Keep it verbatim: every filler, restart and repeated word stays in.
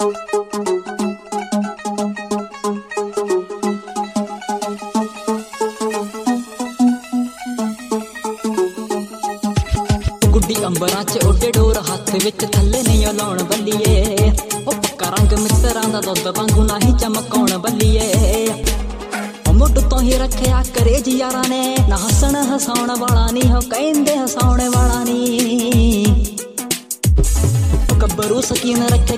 गुड्डी अंबरां च उड्डे डोर हत्थ विच थल्ले नहीं लाउण बल्लीए ओ पक्का रंग मित्तरां दा दुद्ध वांगू नहीं चमकाउण बल्लीए मुੱਢ ਤੋਂ ही रखिया करेज यारां ने ना हसन हसाउण वाला नी हो कहंदे हसाउण वाला नी गब्बरू सकीन रखे